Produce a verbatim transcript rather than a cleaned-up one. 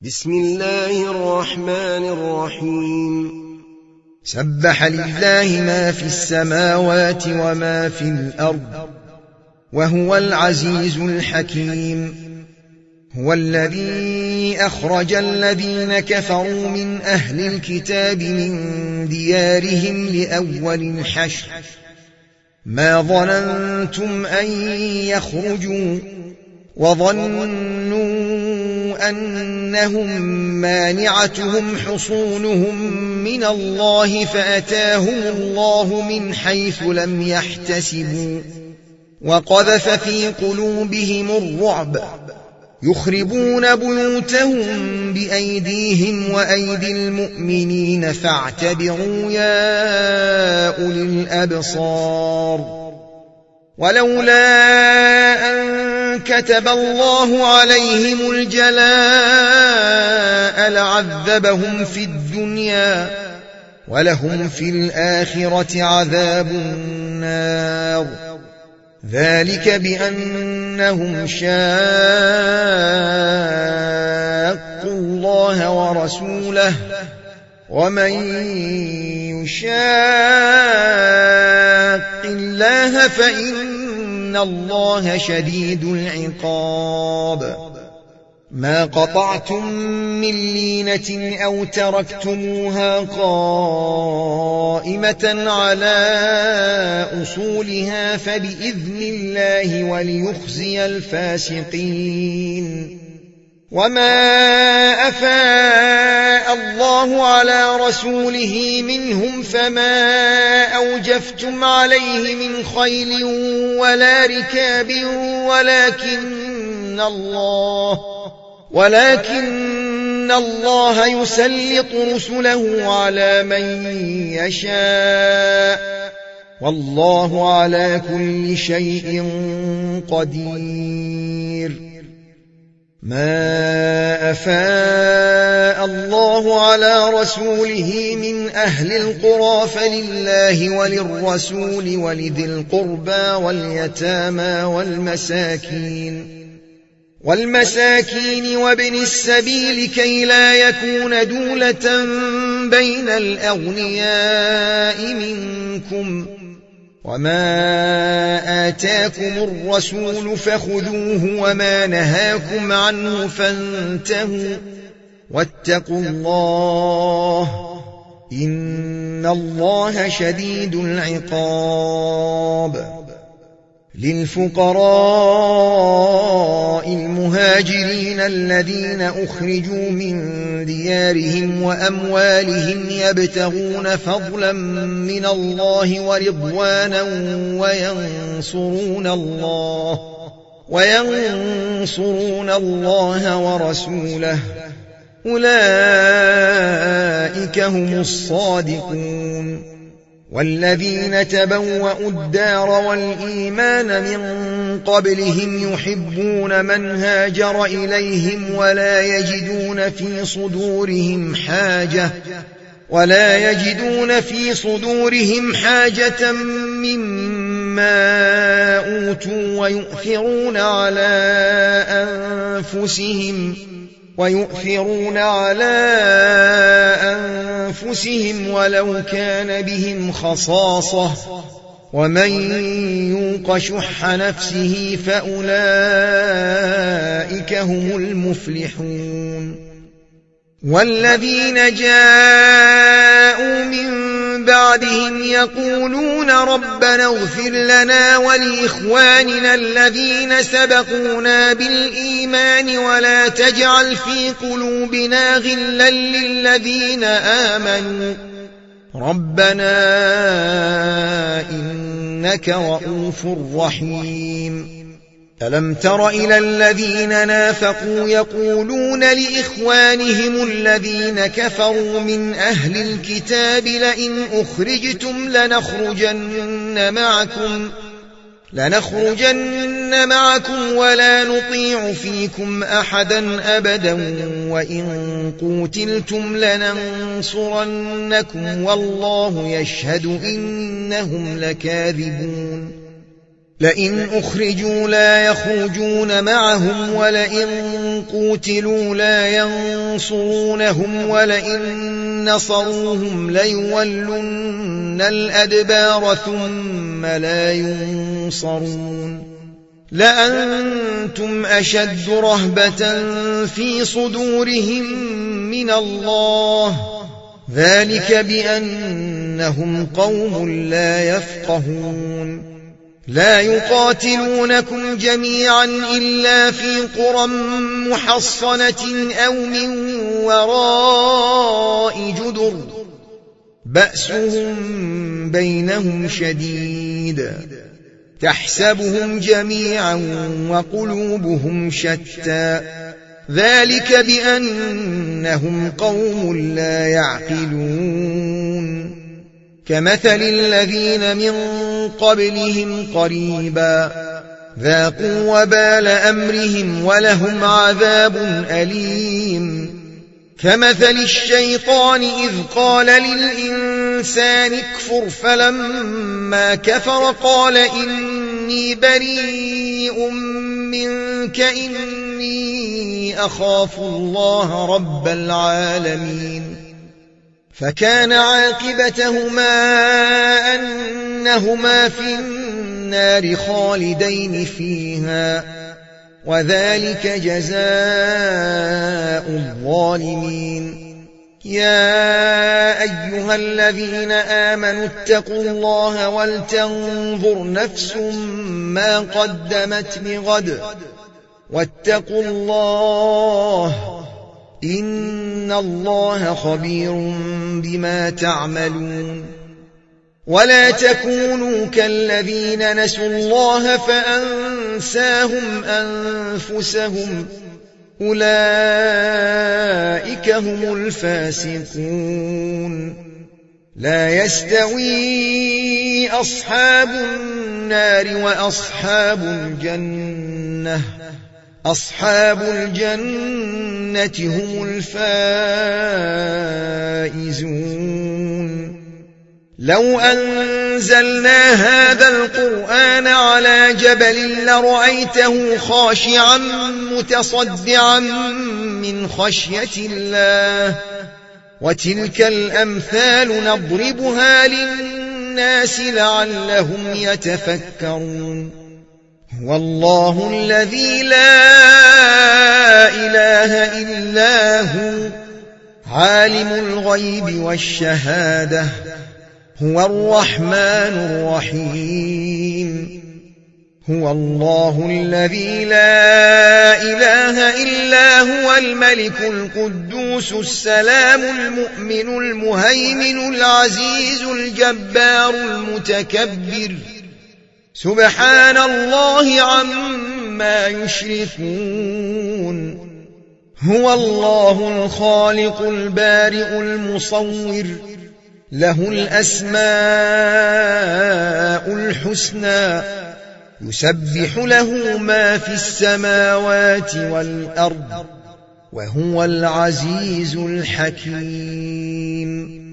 بسم الله الرحمن الرحيم سبح لله ما في السماوات وما في الأرض وهو العزيز الحكيم. هو الذي أخرج الذين كفروا من أهل الكتاب من ديارهم لأول الحشر ما ظننتم أن يخرجوا وظنوا أنهم مانعتهم حصونهم من الله فأتاهم الله من حيث لم يحتسبوا وقذف في قلوبهم الرعب يخربون بيوتهم بأيديهم وأيدي المؤمنين فاعتبروا يا أولي الأبصار. ولولا أن كتب الله عليهم الجلاء لعذبهم في الدنيا ولهم في الآخرة عذاب النار ذلك بأنهم شاقوا الله ورسوله ومن يشاق الله فإن الله شديد العقاب. ما قطعتم من لينة أو تركتموها قائمة على أصولها فبإذن الله وليخزي الفاسقين. وما أفاء الله على رسوله منهم فما أوجفتم عليه من خيل ولا ركاب ولكن الله ولكن الله يسلط رسله على من يشاء والله على كل شيء قدير. ما أفاء الله على رسوله من أهل القرى فلله وللرسول ولذي القربى واليتامى والمساكين والمساكين وابن السبيل كي لا يكون دولة بين الأغنياء منكم. وما آتاكم الرسول فخذوه وما نهاكم عنه فانتهوا واتقوا الله إن الله شديد العقاب. للفقراء المهاجرين الذين أخرجوا من ديارهم وأموالهم يبتغون فضلا من الله ورضوانا وينصرون الله وينصرون الله ورسوله أولئك هم الصادقون. والذين تبوأوا الدار والإيمان من قبلهم يحبون من هاجر إليهم ولا يجدون في صدورهم حاجة ولا يجدون في صدورهم حاجة مما أوتوا ويؤثرون على أنفسهم ويؤثرون على أنفسهم ولو كان بهم خصاصة ومن يوق شح نفسه فأولئك هم المفلحون. والذين جاءوا من بعدهم يقولون ربنا اغفر لنا ولإخواننا الذين سبقونا بالإيمان ولا تجعل في قلوبنا غلا للذين آمنوا ربنا إنك رؤوف رحيم. ألم تر إلى الذين نافقوا يقولون لإخوانهم الذين كفروا من أهل الكتاب لئن أخرجتم لنخرجن معكم لنخرجن معكم ولا نطيع فيكم أحدا أبدا وإن قوتلتم لننصرنكم والله يشهد إنهم لكاذبون. لئن أخرجوا لا يخرجون معهم ولئن قوتلوا لا ينصرونهم ولئن نصروهم ليولن الأدبار ثم لا ينصرون لأنتم أشد رهبة في صدورهم من الله ذلك بأنهم قوم لا يفقهون لا يقاتلونكم جميعا إلا في قرى محصنة أو من وراء جدر بأسهم بينهم شديد تحسبهم جميعا وقلوبهم شتى ذلك بأنهم قوم لا يعقلون كمثل الذين من قبلهم قريبا ذاقوا وبال أمرهم ولهم عذاب أليم كمثل الشيطان إذ قال للإنسان اكفر فلما كفر قال إني بريء منك إني أخاف الله رب العالمين فكان عاقبتهما أنهما في النار خالدين فيها وذلك جزاء الظالمين يا أيها الذين آمنوا اتقوا الله ولتنظر نفس ما قدمت لغد واتقوا الله إن الله خبير بما تعملون ولا تكونوا كالذين نسوا الله فأنساهم أنفسهم أولئك هم الفاسقون لا يستوي أصحاب النار وأصحاب الجنة أصحاب الجنة هم الفائزون لو أنزلنا هذا القرآن على جبل لرأيته خاشعا متصدعا من خشية الله وتلك الأمثال نضربها للناس لعلهم يتفكرون هو الله الذي لا إله إلا هو عالم الغيب والشهادة هو الرحمن الرحيم هو الله الذي لا إله إلا هو الملك القدوس السلام المؤمن المهيمن العزيز الجبار المتكبر سبحان الله عما يشركون هو الله الخالق البارئ المصور له الأسماء الحسنى يسبح له ما في السماوات والأرض وهو العزيز الحكيم